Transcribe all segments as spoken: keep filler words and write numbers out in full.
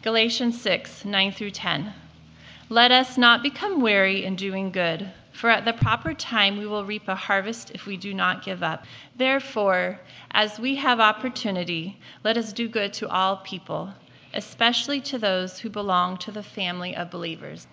Galatians six, nine through ten. Let us not become weary in doing good, for at the proper time we will reap a harvest if we do not give up. Therefore, as we have opportunity, let us do good to all people, especially to those who belong to the family of believers.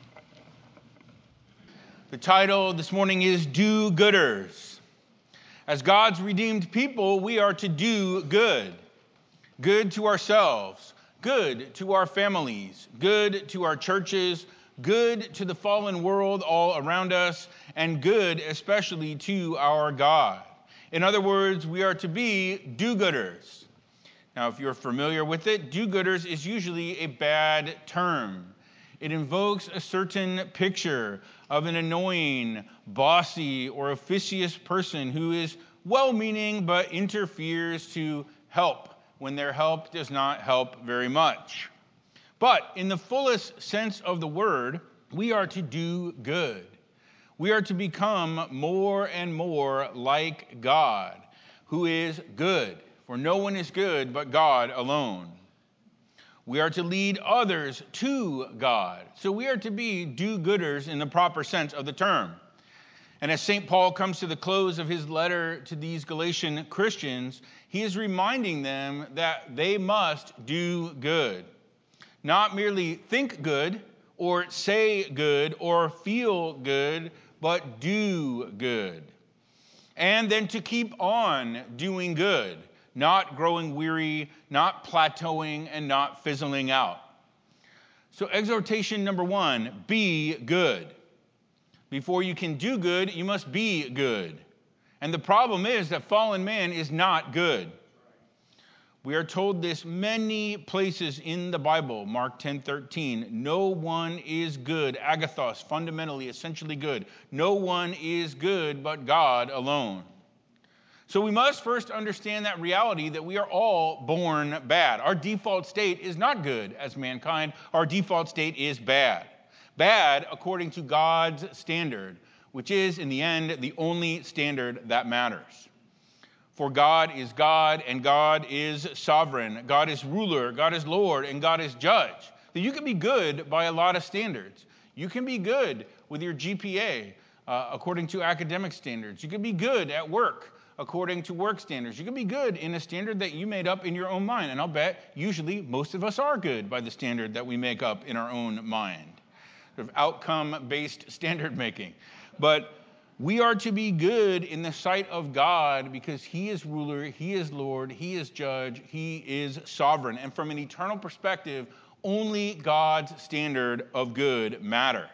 The title this morning is Do-Gooders. As God's redeemed people, we are to do good. Good to ourselves, good to our families, good to our churches, good to the fallen world all around us, and good especially to our God. In other words, we are to be do-gooders. Now, if you're familiar with it, do-gooders is usually a bad term. It invokes a certain picture of an annoying, bossy, or officious person who is well-meaning but interferes to help when their help does not help very much. But in the fullest sense of the word, we are to do good. We are to become more and more like God, who is good, for no one is good but God alone. We are to lead others to God, so we are to be do-gooders in the proper sense of the term. And as Saint Paul comes to the close of his letter to these Galatian Christians, he is reminding them that they must do good. Not merely think good, or say good, or feel good, but do good. And then to keep on doing good, not growing weary, not plateauing, and not fizzling out. So exhortation number one, be good. Before you can do good, you must be good. And the problem is that fallen man is not good. We are told this many places in the Bible. Mark ten thirteen, no one is good. Agathos, fundamentally, essentially good. No one is good but God alone. So we must first understand that reality that we are all born bad. Our default state is not good as mankind. Our default state is bad. Bad according to God's standard, which is, in the end, the only standard that matters. For God is God, and God is sovereign. God is ruler, God is Lord, and God is judge. That you can be good by a lot of standards. You can be good with your G P A uh, according to academic standards. You can be good at work according to work standards. You can be good in a standard that you made up in your own mind. And I'll bet usually most of us are good by the standard that we make up in our own mind. Sort of outcome-based standard making. But we are to be good in the sight of God because he is ruler, he is Lord, he is judge, he is sovereign. And from an eternal perspective, only God's standard of good matters.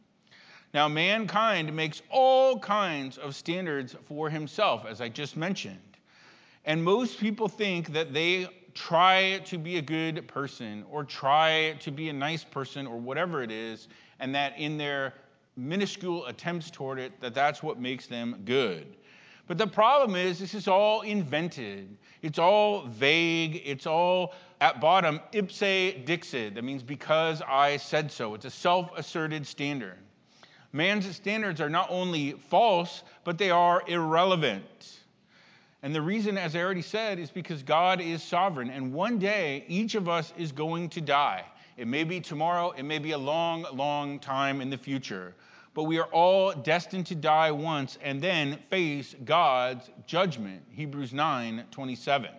Now, mankind makes all kinds of standards for himself, as I just mentioned. And most people think that they try to be a good person or try to be a nice person or whatever it is, and that in their minuscule attempts toward it, that that's what makes them good. But the problem is this is all invented. It's all vague. It's all, at bottom, ipse dixit. That means because I said so. It's a self-asserted standard. Man's standards are not only false, but they are irrelevant. And the reason, as I already said, is because God is sovereign. And one day, each of us is going to die. It may be tomorrow. It may be a long, long time in the future. But we are all destined to die once and then face God's judgment. Hebrews nine twenty-seven.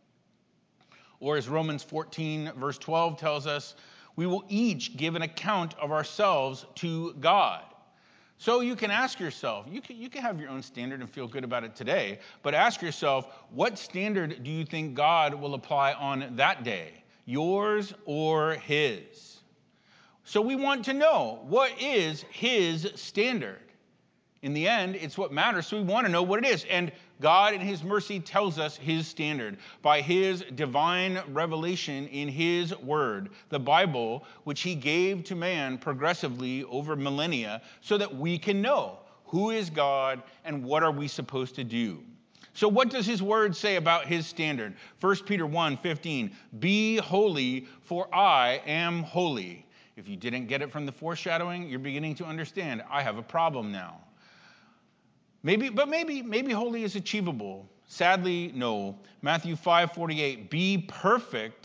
Or as Romans fourteen, verse twelve tells us, we will each give an account of ourselves to God. So you can ask yourself, you can, you can have your own standard and feel good about it today, but ask yourself, what standard do you think God will apply on that day? Yours or his? So we want to know, what is his standard? In the end, it's what matters, so we want to know what it is. And God in his mercy tells us his standard by his divine revelation in his word, the Bible, which he gave to man progressively over millennia so that we can know who is God and what are we supposed to do. So what does his word say about his standard? First Peter one fifteen, be holy, for I am holy. If you didn't get it from the foreshadowing, you're beginning to understand, I have a problem now. Maybe, but maybe, maybe holy is achievable. Sadly, no. Matthew five forty-eight, be perfect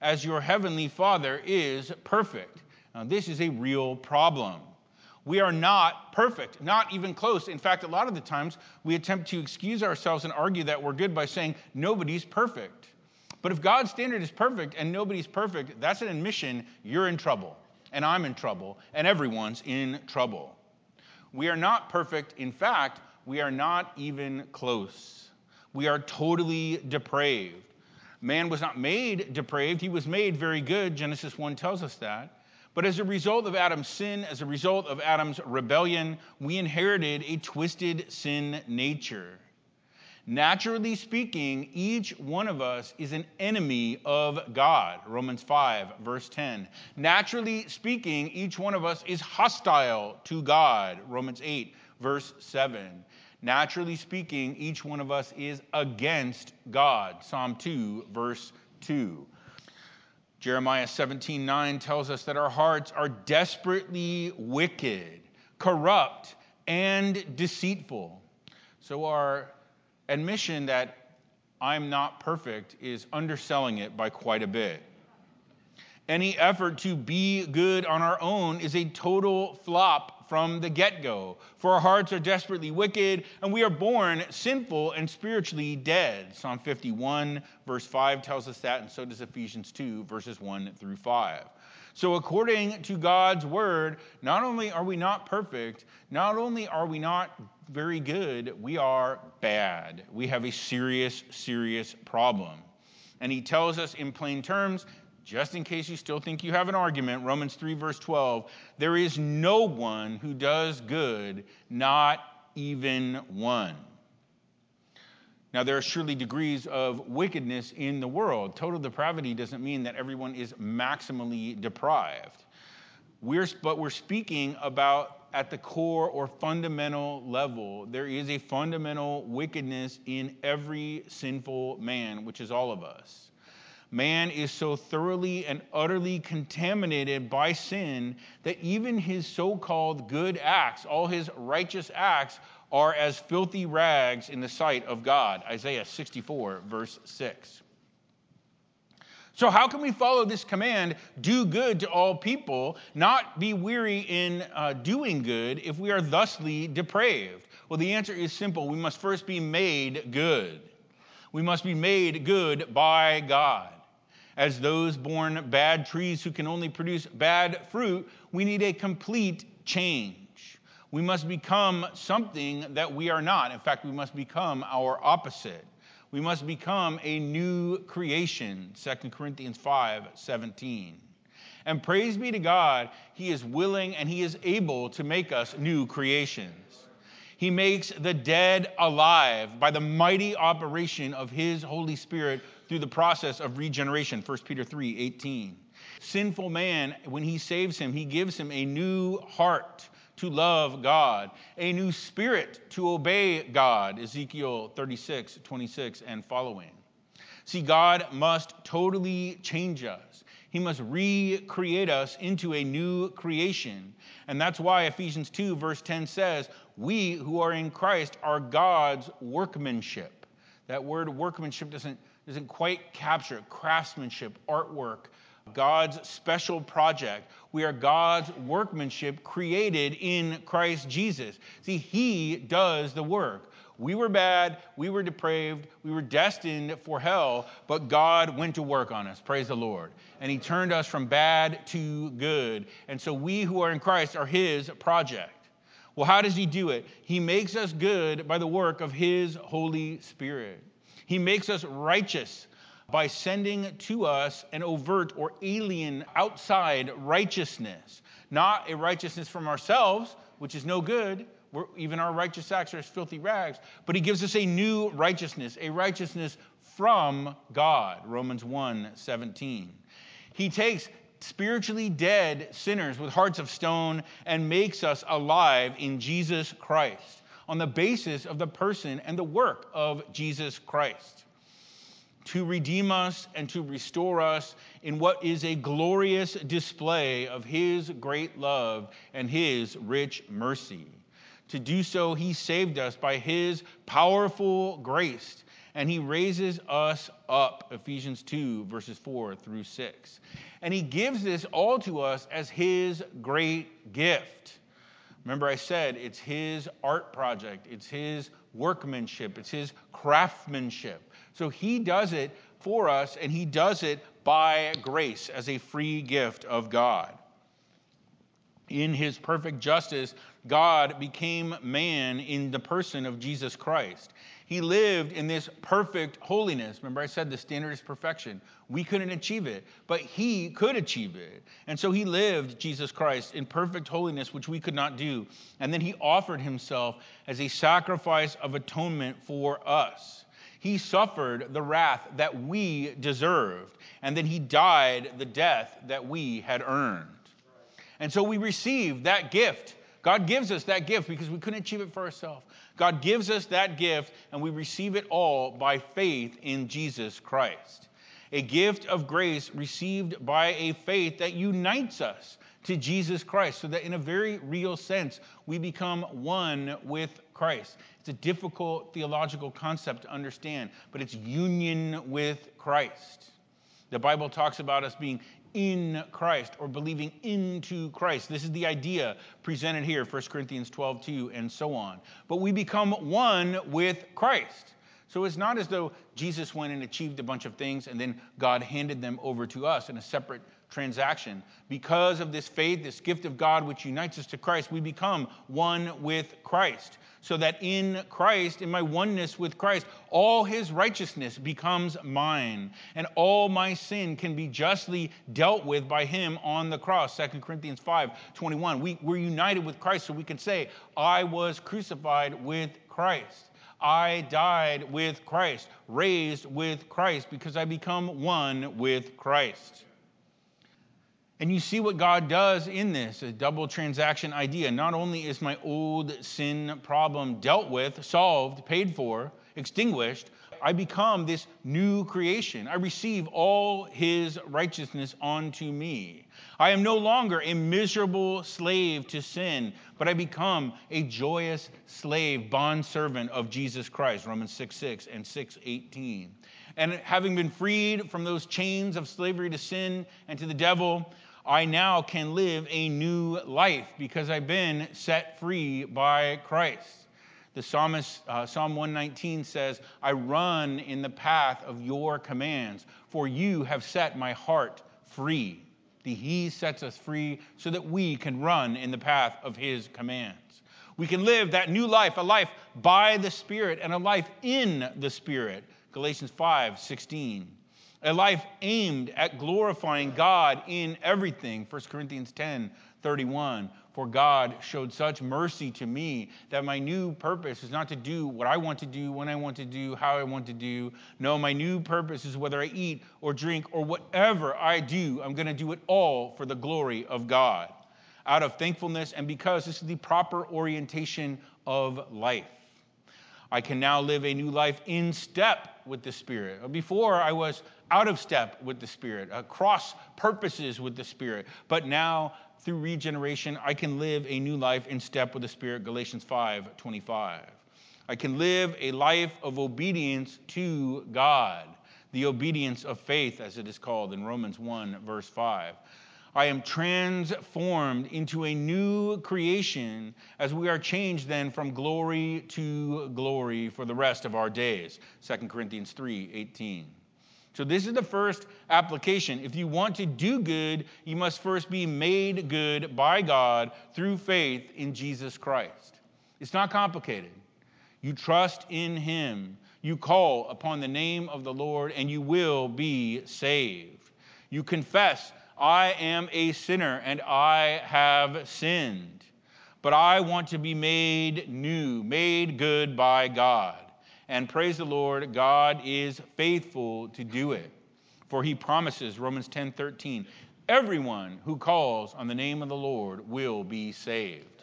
as your heavenly Father is perfect. Now, this is a real problem. We are not perfect, not even close. In fact, a lot of the times we attempt to excuse ourselves and argue that we're good by saying nobody's perfect. But if God's standard is perfect and nobody's perfect, that's an admission you're in trouble, and I'm in trouble, and everyone's in trouble. We are not perfect. In fact, we are not even close. We are totally depraved. Man was not made depraved. He was made very good. Genesis one tells us that. But as a result of Adam's sin, as a result of Adam's rebellion, we inherited a twisted sin nature. Naturally speaking, each one of us is an enemy of God. Romans five, verse ten. Naturally speaking, each one of us is hostile to God. Romans eight, verse seven. Naturally speaking, each one of us is against God. Psalm two, verse two. Jeremiah seventeen nine tells us that our hearts are desperately wicked, corrupt, and deceitful. So our admission that I'm not perfect is underselling it by quite a bit. Any effort to be good on our own is a total flop from the get-go. For our hearts are desperately wicked, and we are born sinful and spiritually dead. Psalm fifty-one, verse five tells us that, and so does Ephesians two, verses one through five. So according to God's word, not only are we not perfect, not only are we not very good, we are bad. We have a serious, serious problem. And he tells us in plain terms, just in case you still think you have an argument, Romans three, verse twelve, there is no one who does good, not even one. Now, there are surely degrees of wickedness in the world. Total depravity doesn't mean that everyone is maximally deprived. We're, but we're speaking about at the core or fundamental level, there is a fundamental wickedness in every sinful man, which is all of us. Man is so thoroughly and utterly contaminated by sin that even his so-called good acts, all his righteous acts, are as filthy rags in the sight of God. Isaiah sixty-four, verse six. So how can we follow this command, do good to all people, not be weary in uh, doing good, if we are thusly depraved? Well, the answer is simple. We must first be made good. We must be made good by God. As those born bad trees who can only produce bad fruit, we need a complete change. We must become something that we are not. In fact, we must become our opposite. We must become a new creation, Second Corinthians five seventeen. And praise be to God, he is willing and he is able to make us new creations. He makes the dead alive by the mighty operation of his Holy Spirit through the process of regeneration, First Peter three eighteen. Sinful man, when he saves him, he gives him a new heart to love God, a new spirit to obey God, Ezekiel thirty-six twenty-six and following. See, God must totally change us. He must recreate us into a new creation. And that's why Ephesians two verse ten says, we who are in Christ are God's workmanship. That word workmanship doesn't, doesn't quite capture it. Craftsmanship, artwork, God's special project. We are God's workmanship created in Christ Jesus. See, he does the work. We were bad, we were depraved, we were destined for hell, but God went to work on us, praise the Lord. And he turned us from bad to good. And so we who are in Christ are his project. Well, how does he do it? He makes us good by the work of his Holy Spirit. He makes us righteous by sending to us an overt or alien outside righteousness. Not a righteousness from ourselves, which is no good. We're, even our righteous acts are as filthy rags. But he gives us a new righteousness, a righteousness from God. Romans one seventeen. He takes spiritually dead sinners with hearts of stone and makes us alive in Jesus Christ on the basis of the person and the work of Jesus Christ, to redeem us and to restore us in what is a glorious display of his great love and his rich mercy. To do so, he saved us by his powerful grace. and he raises us up, Ephesians two, verses four through six. And he gives this all to us as his great gift. Remember I said it's his art project, it's his workmanship, it's his craftsmanship. So he does it for us, and he does it by grace as a free gift of God. In his perfect justice, God became man in the person of Jesus Christ. He lived in this perfect holiness. Remember I said the standard is perfection. We couldn't achieve it, but he could achieve it. And so he lived, Jesus Christ, in perfect holiness, which we could not do. And then he offered himself as a sacrifice of atonement for us. He suffered the wrath that we deserved, and then he died the death that we had earned. And so we receive that gift. God gives us that gift because we couldn't achieve it for ourselves. God gives us that gift, and we receive it all by faith in Jesus Christ. A gift of grace received by a faith that unites us to Jesus Christ, so that in a very real sense, we become one with Christ. It's a difficult theological concept to understand, but it's union with Christ. The Bible talks about us being in Christ, or believing into Christ. This is the idea presented here, First Corinthians twelve two, and so on. But we become one with Christ. So it's not as though Jesus went and achieved a bunch of things and then God handed them over to us in a separate transaction. Because of this faith, this gift of God which unites us to Christ, we become one with Christ. So that in Christ, in my oneness with Christ, all his righteousness becomes mine, and all my sin can be justly dealt with by him on the cross. Second Corinthians five twenty-one. We, we're united with Christ, so we can say, I was crucified with Christ. I died with Christ, raised with Christ, because I become one with Christ. And you see what God does in this, a double transaction idea. Not only is my old sin problem dealt with, solved, paid for, extinguished, I become this new creation. I receive all his righteousness onto me. I am no longer a miserable slave to sin, but I become a joyous slave, bondservant of Jesus Christ, Romans six six and six eighteen. And having been freed from those chains of slavery to sin and to the devil, I now can live a new life because I've been set free by Christ. The psalmist, uh, Psalm one nineteen says, I run in the path of your commands, for you have set my heart free. The He sets us free so that we can run in the path of his commands. We can live that new life, a life by the Spirit and a life in the Spirit. Galatians five sixteen. A life aimed at glorifying God in everything. First Corinthians ten thirty-one. For God showed such mercy to me that my new purpose is not to do what I want to do, when I want to do, how I want to do. No, my new purpose is whether I eat or drink or whatever I do, I'm going to do it all for the glory of God. Out of thankfulness, and because this is the proper orientation of life. I can now live a new life in step with the Spirit. Before, I was out of step with the Spirit, uh, cross purposes with the Spirit. But now, through regeneration, I can live a new life in step with the Spirit, Galatians five twenty-five. I can live a life of obedience to God, the obedience of faith, as it is called in Romans one, verse five. I am transformed into a new creation as we are changed then from glory to glory for the rest of our days. Second Corinthians three eighteen. So this is the first application. If you want to do good, you must first be made good by God through faith in Jesus Christ. It's not complicated. You trust in him. You call upon the name of the Lord and you will be saved. You confess, I am a sinner and I have sinned, but I want to be made new, made good by God. And praise the Lord, God is faithful to do it. For he promises, Romans ten thirteen, everyone who calls on the name of the Lord will be saved.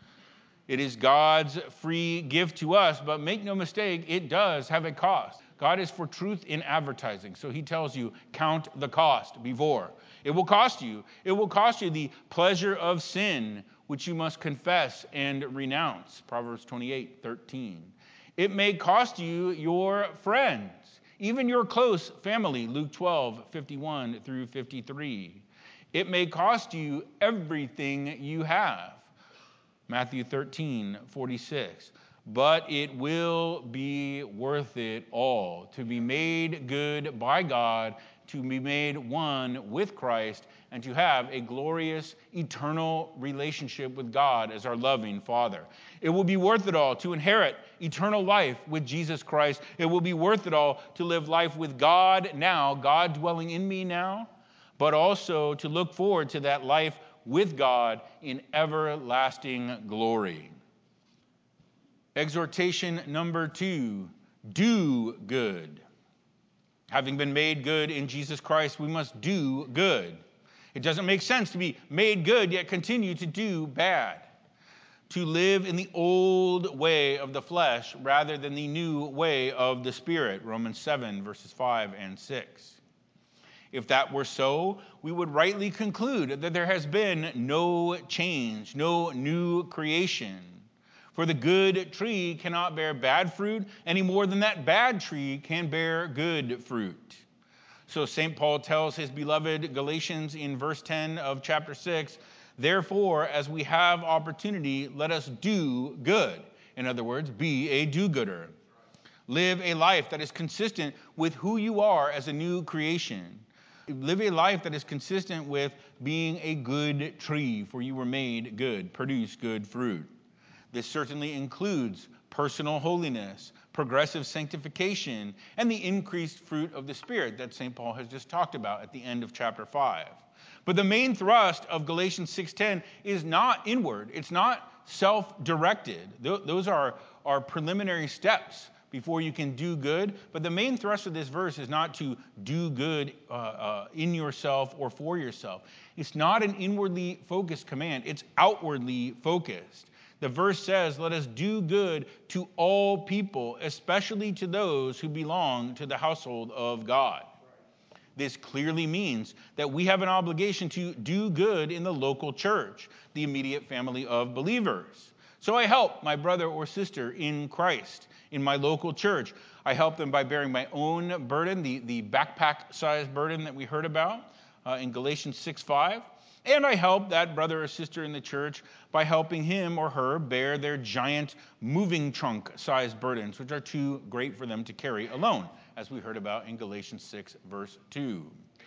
It is God's free gift to us, but make no mistake, it does have a cost. God is for truth in advertising, so he tells you, count the cost before. It will cost you. It will cost you the pleasure of sin, which you must confess and renounce, Proverbs twenty-eight thirteen. It may cost you your friends, even your close family, Luke twelve, fifty-one through fifty-three. It may cost you everything you have, Matthew thirteen, forty-six. But it will be worth it all to be made good by God, to be made one with Christ, and to have a glorious, eternal relationship with God as our loving Father. It will be worth it all to inherit eternal life with Jesus Christ. It will be worth it all to live life with God now, God dwelling in me now, but also to look forward to that life with God in everlasting glory. Exhortation number two, do good. Having been made good in Jesus Christ, we must do good. It doesn't make sense to be made good yet continue to do bad. To live in the old way of the flesh rather than the new way of the Spirit, Romans seven, verses five and six. If that were so, we would rightly conclude that there has been no change, no new creation. For the good tree cannot bear bad fruit any more than that bad tree can bear good fruit. So Saint Paul tells his beloved Galatians in verse ten of chapter six, therefore, as we have opportunity, let us do good. In other words, be a do-gooder. Live a life that is consistent with who you are as a new creation. Live a life that is consistent with being a good tree, for you were made good, produce good fruit. This certainly includes personal holiness, progressive sanctification, and the increased fruit of the Spirit that Saint Paul has just talked about at the end of chapter five. But the main thrust of Galatians six ten is not inward. It's not self-directed. Those are, are preliminary steps before you can do good. But the main thrust of this verse is not to do good uh, uh, in yourself or for yourself. It's not an inwardly focused command. It's outwardly focused. The verse says, let us do good to all people, especially to those who belong to the household of God. This clearly means that we have an obligation to do good in the local church, the immediate family of believers. So I help my brother or sister in Christ in my local church. I help them by bearing my own burden, the, the backpack-sized burden that we heard about uh, in Galatians six five. And I help that brother or sister in the church by helping him or her bear their giant moving trunk-sized burdens, which are too great for them to carry alone, as we heard about in Galatians six, verse two.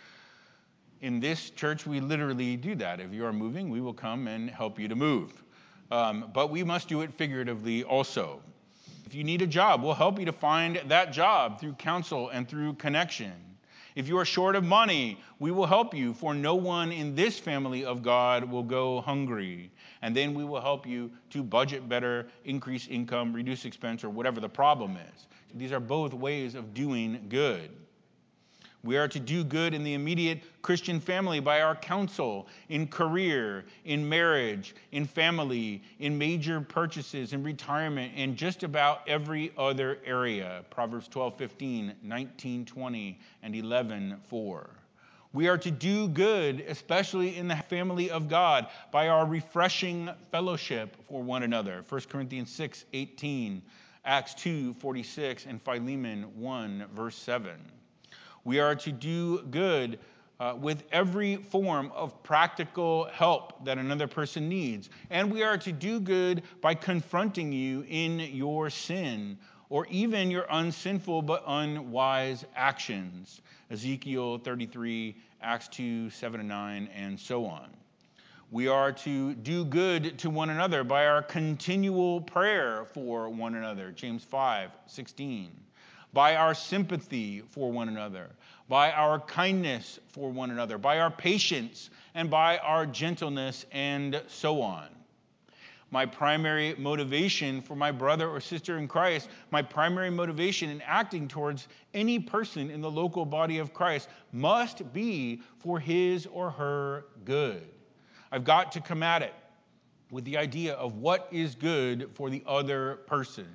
In this church, we literally do that. If you are moving, we will come and help you to move. Um, but we must do it figuratively also. If you need a job, we'll help you to find that job through counsel and through connection. If you are short of money, we will help you, for no one in this family of God will go hungry. And then we will help you to budget better, increase income, reduce expense, or whatever the problem is. These are both ways of doing good. We are to do good in the immediate Christian family by our counsel, in career, in marriage, in family, in major purchases, in retirement, and just about every other area. Proverbs twelve fifteen, nineteen twenty, and eleven four. We are to do good, especially in the family of God, by our refreshing fellowship for one another. First Corinthians six eighteen, Acts two forty-six, and Philemon one, verse seven. We are to do good uh, with every form of practical help that another person needs. And we are to do good by confronting you in your sin, or even your unsinful but unwise actions. Ezekiel thirty-three, Acts two, seven and nine, and so on. We are to do good to one another by our continual prayer for one another. James five sixteen. By our sympathy for one another, by our kindness for one another, by our patience, and by our gentleness, and so on. My primary motivation for my brother or sister in Christ, my primary motivation in acting towards any person in the local body of Christ must be for his or her good. I've got to come at it with the idea of what is good for the other person.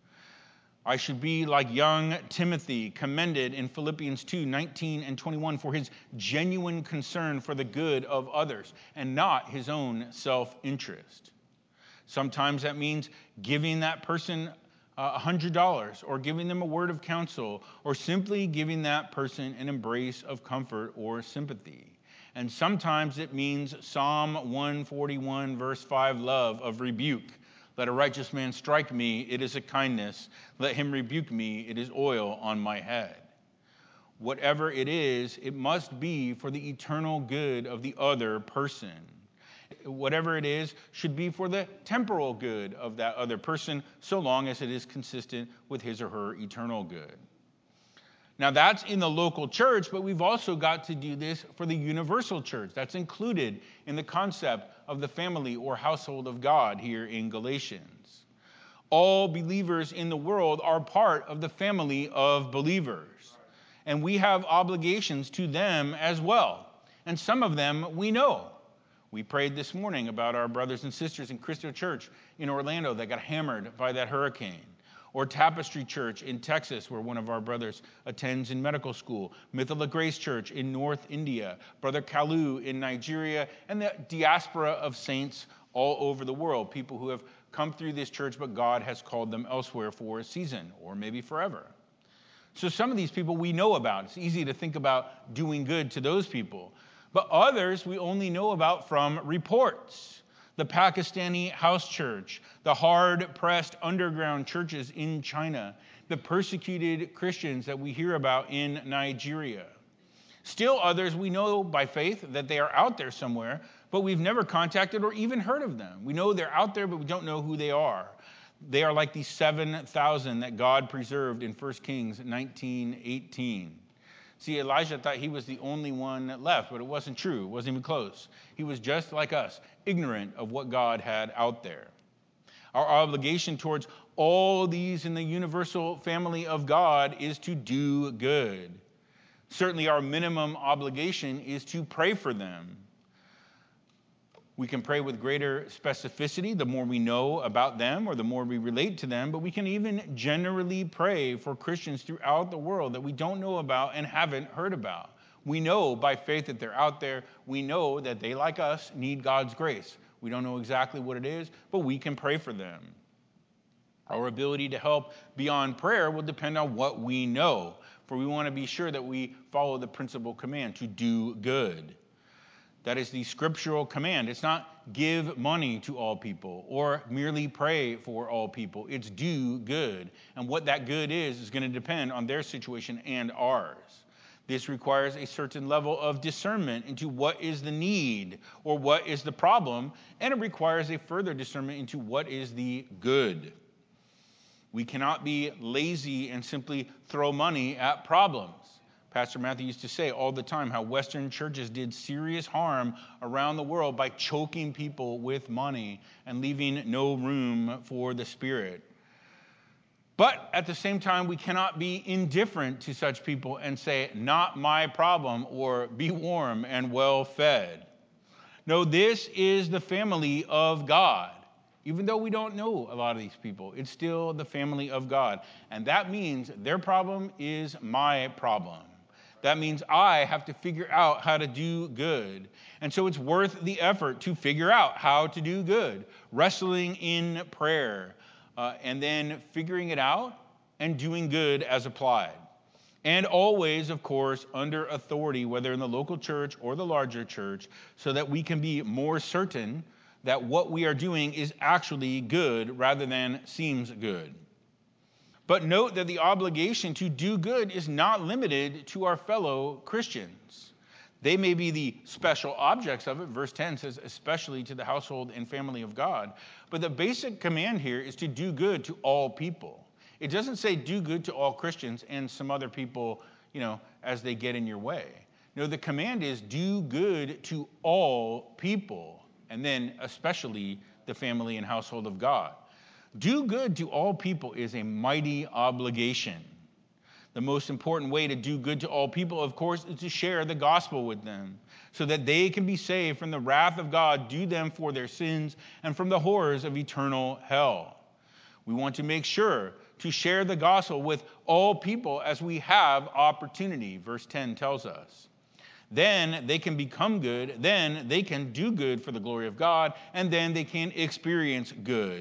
I should be like young Timothy, commended in Philippians two, nineteen and twenty-one for his genuine concern for the good of others and not his own self-interest. Sometimes that means giving that person one hundred dollars, or giving them a word of counsel, or simply giving that person an embrace of comfort or sympathy. And sometimes it means Psalm one forty-one, verse five, love of rebuke. Let a righteous man strike me, it is a kindness. Let him rebuke me, it is oil on my head. Whatever it is, it must be for the eternal good of the other person. Whatever it is should be for the temporal good of that other person, so long as it is consistent with his or her eternal good. Now, that's in the local church, but we've also got to do this for the universal church. That's included in the concept of the family or household of God here in Galatians. All believers in the world are part of the family of believers, and we have obligations to them as well. And some of them we know. We prayed this morning about our brothers and sisters in Cristo Church in Orlando that got hammered by that hurricane. Or Tapestry Church in Texas, where one of our brothers attends in medical school. Mithila Grace Church in North India. Brother Kalu in Nigeria. And the diaspora of saints all over the world. People who have come through this church, but God has called them elsewhere for a season, or maybe forever. So some of these people we know about. It's easy to think about doing good to those people. But others we only know about from reports. The Pakistani house church, the hard-pressed underground churches in China, the persecuted Christians that we hear about in Nigeria. Still others we know by faith that they are out there somewhere, but we've never contacted or even heard of them. We know they're out there, but we don't know who they are. They are like the seven thousand that God preserved in First Kings nineteen eighteen. See, Elijah thought he was the only one that left, but it wasn't true. It wasn't even close. He was just like us, ignorant of what God had out there. Our obligation towards all these in the universal family of God is to do good. Certainly our minimum obligation is to pray for them. We can pray with greater specificity the more we know about them or the more we relate to them, but we can even generally pray for Christians throughout the world that we don't know about and haven't heard about. We know by faith that they're out there. We know that they, like us, need God's grace. We don't know exactly what it is, but we can pray for them. Our ability to help beyond prayer will depend on what we know, for we want to be sure that we follow the principal command to do good. That is the scriptural command. It's not give money to all people or merely pray for all people. It's do good. And what that good is is going to depend on their situation and ours. This requires a certain level of discernment into what is the need or what is the problem, and it requires a further discernment into what is the good. We cannot be lazy and simply throw money at problems. Pastor Matthew used to say all the time how Western churches did serious harm around the world by choking people with money and leaving no room for the Spirit. But at the same time, we cannot be indifferent to such people and say, not my problem, or be warm and well fed. No, this is the family of God. Even though we don't know a lot of these people, it's still the family of God. And that means their problem is my problem. That means I have to figure out how to do good. And so it's worth the effort to figure out how to do good. Wrestling in prayer, uh, and then figuring it out and doing good as applied. And always, of course, under authority, whether in the local church or the larger church, so that we can be more certain that what we are doing is actually good rather than seems good. But note that the obligation to do good is not limited to our fellow Christians. They may be the special objects of it. Verse ten says, especially to the household and family of God. But the basic command here is to do good to all people. It doesn't say do good to all Christians and some other people, you know, as they get in your way. No, the command is do good to all people, and then especially the family and household of God. Do good to all people is a mighty obligation. The most important way to do good to all people, of course, is to share the gospel with them so that they can be saved from the wrath of God due them for their sins and from the horrors of eternal hell. We want to make sure to share the gospel with all people as we have opportunity, verse ten tells us. Then they can become good, then they can do good for the glory of God, and then they can experience good.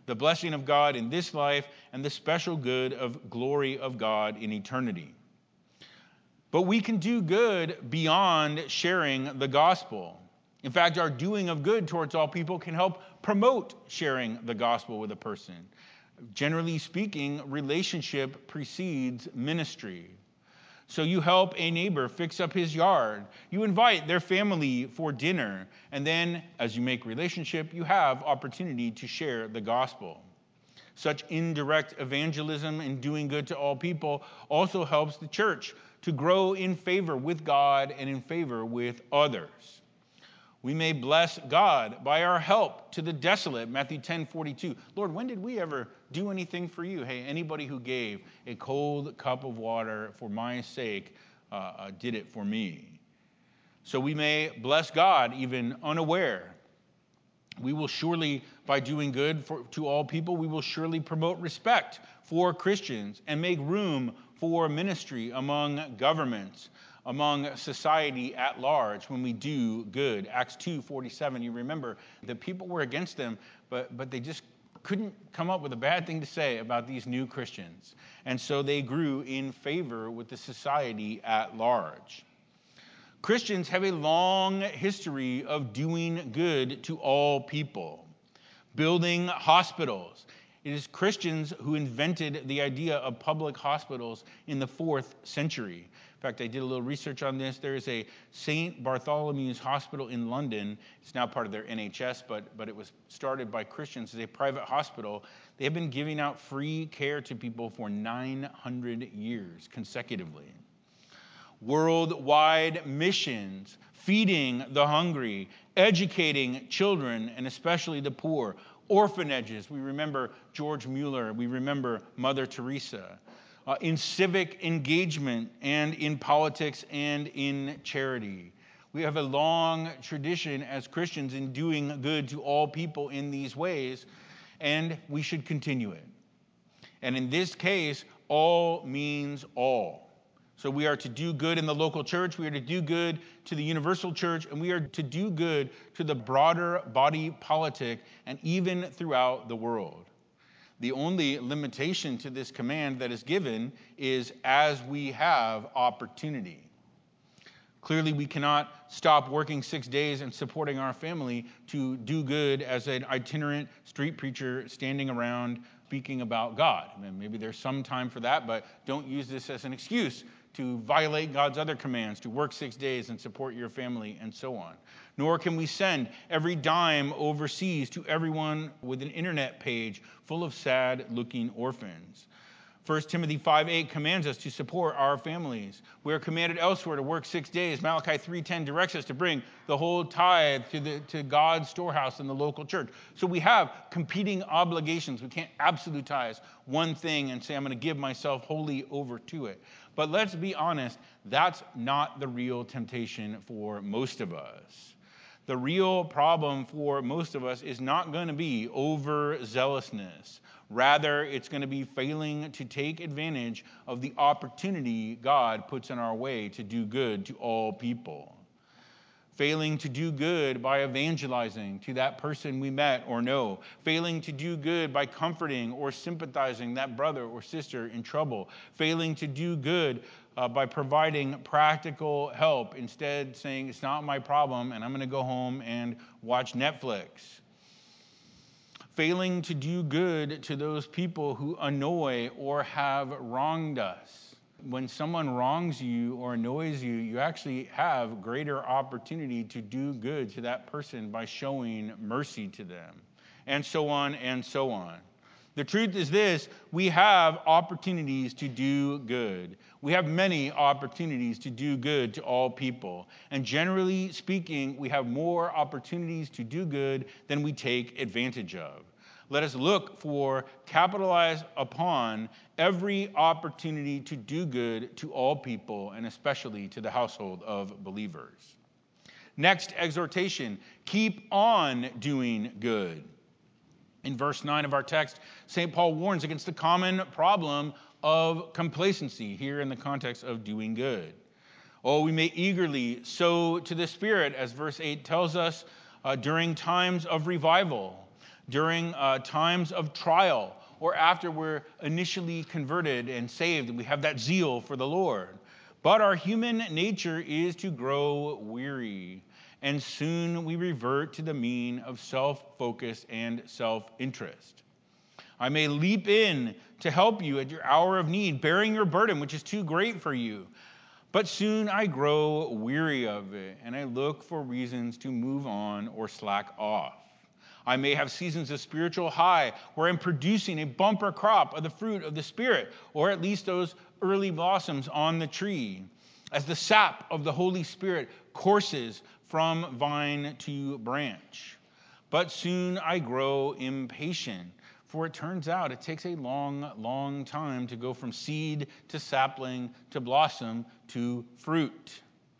the blessing of God in this life and the special good of glory of God in eternity. But we can do good beyond sharing the gospel. In fact, our doing of good towards all people can help promote sharing the gospel with a person. Generally speaking, relationship precedes ministry. So you help a neighbor fix up his yard. You invite their family for dinner. And then, as you make relationship, you have opportunity to share the gospel. Such indirect evangelism and doing good to all people also helps the church to grow in favor with God and in favor with others. We may bless God by our help to the desolate, Matthew ten forty-two. Lord, when did we ever do anything for you? Hey, anybody who gave a cold cup of water for my sake uh, uh, did it for me. So we may bless God even unaware. We will surely, by doing good for, to all people, we will surely promote respect for Christians and make room for ministry among governments, among society at large when we do good. Acts two forty-seven, you remember, the people were against them, but, but they just couldn't come up with a bad thing to say about these new Christians. And so they grew in favor with the society at large. Christians have a long history of doing good to all people, building hospitals. It is Christians who invented the idea of public hospitals in the fourth century. In fact, I did a little research on this. There is a Saint Bartholomew's Hospital in London. It's now part of their N H S, but, but it was started by Christians as a private hospital. They have been giving out free care to people for nine hundred years consecutively. Worldwide missions, feeding the hungry, educating children, and especially the poor. Orphanages, we remember George Mueller, we remember Mother Teresa. Uh, in civic engagement and in politics and in charity. We have a long tradition as Christians in doing good to all people in these ways, and we should continue it. And in this case, all means all. So we are to do good in the local church, we are to do good to the universal church, and we are to do good to the broader body politic and even throughout the world. The only limitation to this command that is given is as we have opportunity. Clearly, we cannot stop working six days and supporting our family to do good as an itinerant street preacher standing around speaking about God. I mean, maybe there's some time for that, but don't use this as an excuse to violate God's other commands, to work six days and support your family, and so on. Nor can we send every dime overseas to everyone with an internet page full of sad-looking orphans. First Timothy five eight commands us to support our families. We are commanded elsewhere to work six days. Malachi three ten directs us to bring the whole tithe to, the, to God's storehouse in the local church. So we have competing obligations. We can't absolutize one thing and say, I'm going to give myself wholly over to it. But let's be honest, that's not the real temptation for most of us. The real problem for most of us is not going to be overzealousness. Rather, it's going to be failing to take advantage of the opportunity God puts in our way to do good to all people. Failing to do good by evangelizing to that person we met or know. Failing to do good by comforting or sympathizing that brother or sister in trouble. Failing to do good uh, by providing practical help. Instead saying, it's not my problem and I'm going to go home and watch Netflix. Failing to do good to those people who annoy or have wronged us. When someone wrongs you or annoys you, you actually have greater opportunity to do good to that person by showing mercy to them, and so on and so on. The truth is this: we have opportunities to do good. We have many opportunities to do good to all people. And generally speaking, we have more opportunities to do good than we take advantage of. Let us look for, capitalize upon every opportunity to do good to all people, and especially to the household of believers. Next exhortation, keep on doing good. In verse nine of our text, Saint Paul warns against the common problem of complacency, here in the context of doing good. Oh, we may eagerly sow to the Spirit, as verse eight tells us, uh, during times of revival. during uh, times of trial, or after we're initially converted and saved and we have that zeal for the Lord. But our human nature is to grow weary, and soon we revert to the mean of self-focus and self-interest. I may leap in to help you at your hour of need, bearing your burden, which is too great for you. But soon I grow weary of it, and I look for reasons to move on or slack off. I may have seasons of spiritual high where I'm producing a bumper crop of the fruit of the Spirit, or at least those early blossoms on the tree, as the sap of the Holy Spirit courses from vine to branch. But soon I grow impatient, for it turns out it takes a long, long time to go from seed to sapling to blossom to fruit.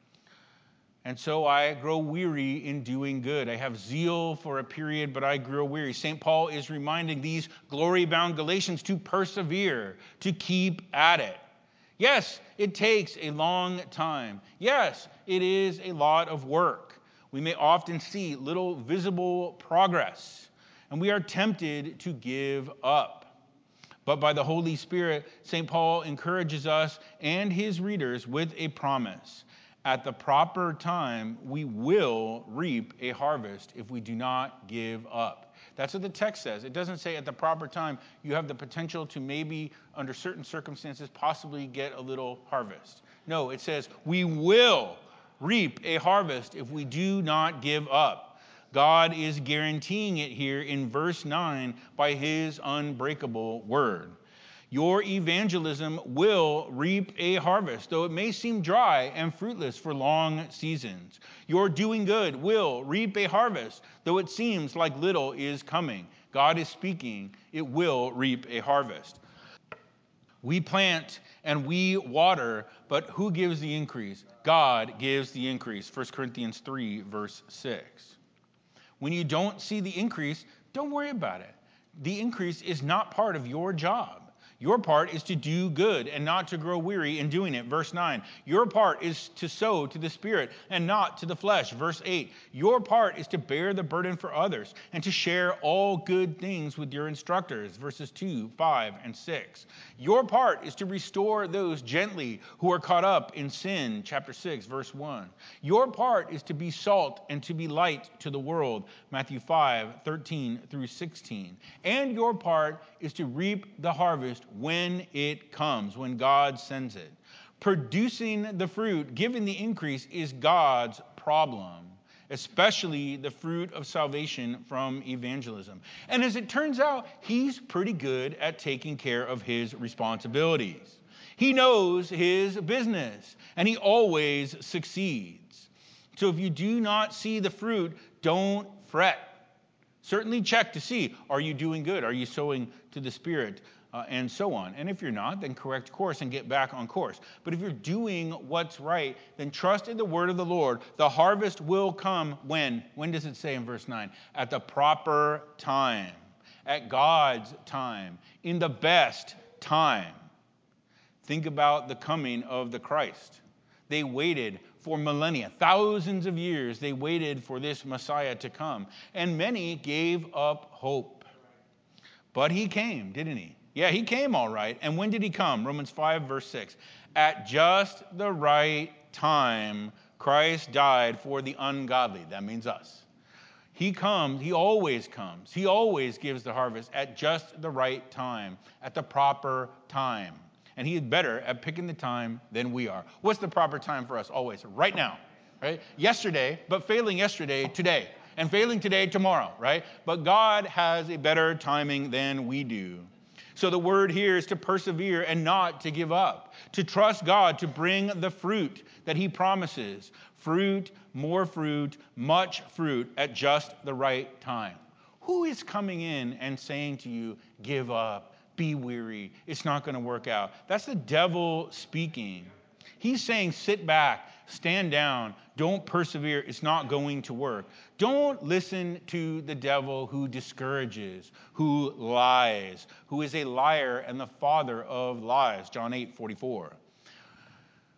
And so I grow weary in doing good. I have zeal for a period, but I grow weary. Saint Paul is reminding these glory-bound Galatians to persevere, to keep at it. Yes, it takes a long time. Yes, it is a lot of work. We may often see little visible progress, and we are tempted to give up. But by the Holy Spirit, Saint Paul encourages us and his readers with a promise. At the proper time, we will reap a harvest if we do not give up. That's what the text says. It doesn't say at the proper time you have the potential to maybe, under certain circumstances, possibly get a little harvest. No, it says we will reap a harvest if we do not give up. God is guaranteeing it here in verse nine by his unbreakable word. Your evangelism will reap a harvest, though it may seem dry and fruitless for long seasons. Your doing good will reap a harvest, though it seems like little is coming. God is speaking. It will reap a harvest. We plant and we water, but who gives the increase? God gives the increase. First Corinthians three, verse six. When you don't see the increase, don't worry about it. The increase is not part of your job. Your part is to do good and not to grow weary in doing it. Verse nine. Your part is to sow to the Spirit and not to the flesh. Verse eight. Your part is to bear the burden for others and to share all good things with your instructors. Verses two, five, and six. Your part is to restore those gently who are caught up in sin. Chapter six, verse one. Your part is to be salt and to be light to the world. Matthew five, thirteen through sixteen. And your part is to reap the harvest when it comes, when God sends it. Producing the fruit, giving the increase, is God's problem, especially the fruit of salvation from evangelism. And as it turns out, he's pretty good at taking care of his responsibilities. He knows his business, and he always succeeds. So if you do not see the fruit, don't fret. Certainly check to see, are you doing good? Are you sowing to the Spirit? Uh, and so on. And if you're not, then correct course and get back on course. But if you're doing what's right, then trust in the word of the Lord. The harvest will come when? When does it say in verse nine? At the proper time. At God's time. In the best time. Think about the coming of the Christ. They waited for millennia, thousands of years. They waited for this Messiah to come. And many gave up hope. But he came, didn't he? Yeah, he came all right. And when did he come? Romans five, verse six. At just the right time, Christ died for the ungodly. That means us. He comes, he always comes. He always gives the harvest at just the right time, at the proper time. And he is better at picking the time than we are. What's the proper time for us? Always. Right now. Right? Yesterday, but failing yesterday, today. And failing today, tomorrow. Right? But God has a better timing than we do. So the word here is to persevere and not to give up. To trust God to bring the fruit that he promises. Fruit, more fruit, much fruit at just the right time. Who is coming in and saying to you, give up, be weary, it's not going to work out? That's the devil speaking. He's saying, sit back, stand down, don't persevere, it's not going to work. Don't listen to the devil who discourages, who lies, who is a liar and the father of lies. John eight, forty-four.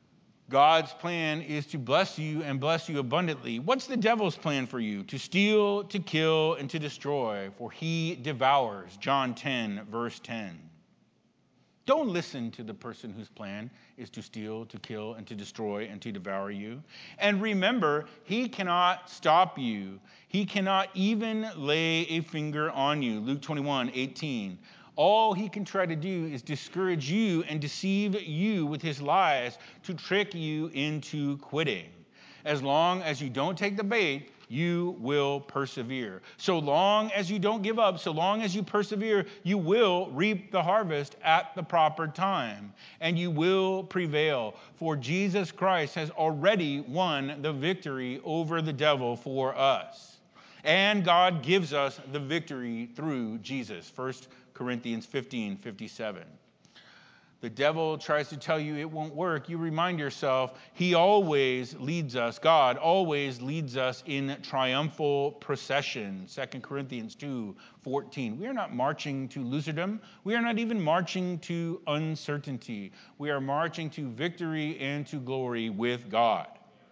God's plan is to bless you and bless you abundantly. What's the devil's plan for you? To steal, to kill, and to destroy, for he devours. John ten, verse ten. Don't listen to the person whose plan is to steal, to kill, and to destroy, and to devour you. And remember, he cannot stop you. He cannot even lay a finger on you. Luke twenty-one, eighteen. All he can try to do is discourage you and deceive you with his lies to trick you into quitting. As long as you don't take the bait, you will persevere. So long as you don't give up, so long as you persevere, you will reap the harvest at the proper time, and you will prevail. For Jesus Christ has already won the victory over the devil for us. And God gives us the victory through Jesus. First Corinthians fifteen, fifty-seven. The devil tries to tell you it won't work. You remind yourself he always leads us. God always leads us in triumphal procession. Second Corinthians two, fourteen. We are not marching to loserdom. We are not even marching to uncertainty. We are marching to victory and to glory with God.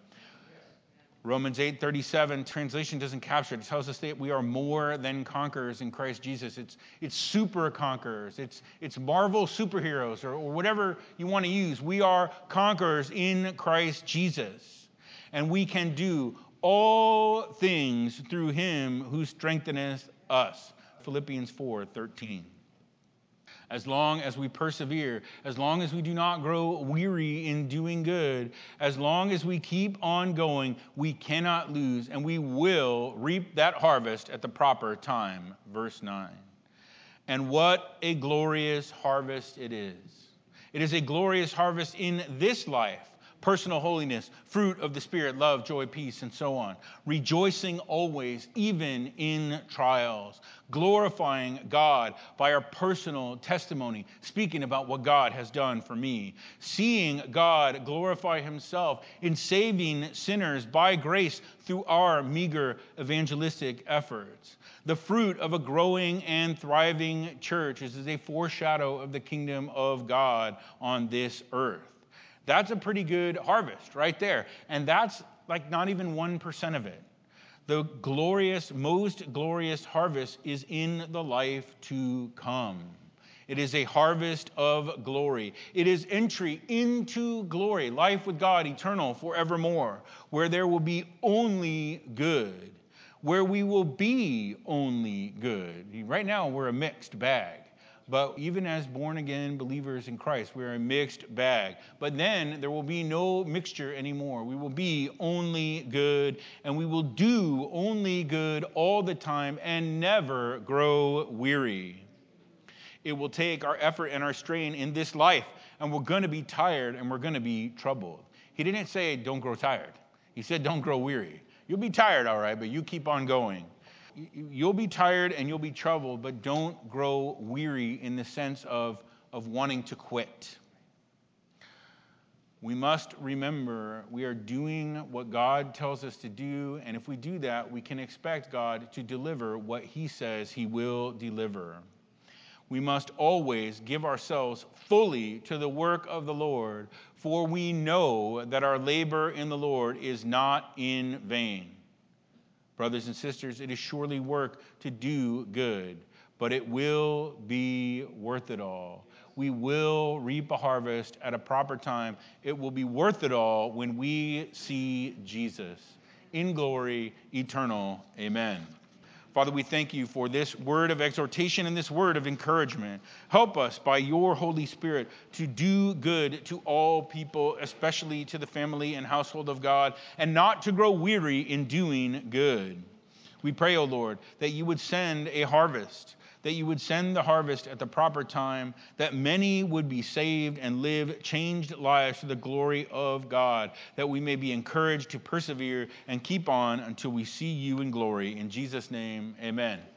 Romans eight thirty-seven, translation doesn't capture it. It tells us that we are more than conquerors in Christ Jesus. It's it's super conquerors. It's it's Marvel superheroes or, or whatever you want to use. We are conquerors in Christ Jesus. And we can do all things through him who strengtheneth us. Philippians four thirteen. As long as we persevere, as long as we do not grow weary in doing good, as long as we keep on going, we cannot lose, and we will reap that harvest at the proper time. Verse nine. And what a glorious harvest it is. It is a glorious harvest in this life. Personal holiness, fruit of the Spirit, love, joy, peace, and so on. Rejoicing always, even in trials. Glorifying God by our personal testimony, speaking about what God has done for me. Seeing God glorify himself in saving sinners by grace through our meager evangelistic efforts. The fruit of a growing and thriving church is a foreshadow of the kingdom of God on this earth. That's a pretty good harvest right there. And that's like not even one percent of it. The glorious, most glorious harvest is in the life to come. It is a harvest of glory. It is entry into glory, life with God, eternal, forevermore, where there will be only good, where we will be only good. Right now, we're a mixed bag. But even as born-again believers in Christ, we're a mixed bag. But then there will be no mixture anymore. We will be only good, and we will do only good all the time and never grow weary. It will take our effort and our strain in this life, and we're going to be tired and we're going to be troubled. He didn't say, don't grow tired. He said, don't grow weary. You'll be tired, all right, but you keep on going. You'll be tired and you'll be troubled, but don't grow weary in the sense of, of wanting to quit. We must remember we are doing what God tells us to do, and if we do that, we can expect God to deliver what he says he will deliver. We must always give ourselves fully to the work of the Lord, for we know that our labor in the Lord is not in vain. Brothers and sisters, it is surely work to do good, but it will be worth it all. We will reap a harvest at a proper time. It will be worth it all when we see Jesus in glory, eternal. Amen. Father, we thank you for this word of exhortation and this word of encouragement. Help us by your Holy Spirit to do good to all people, especially to the family and household of God, and not to grow weary in doing good. We pray, O Lord, that you would send a harvest, that you would send the harvest at the proper time, that many would be saved and live changed lives to the glory of God, that we may be encouraged to persevere and keep on until we see you in glory. In Jesus' name, amen.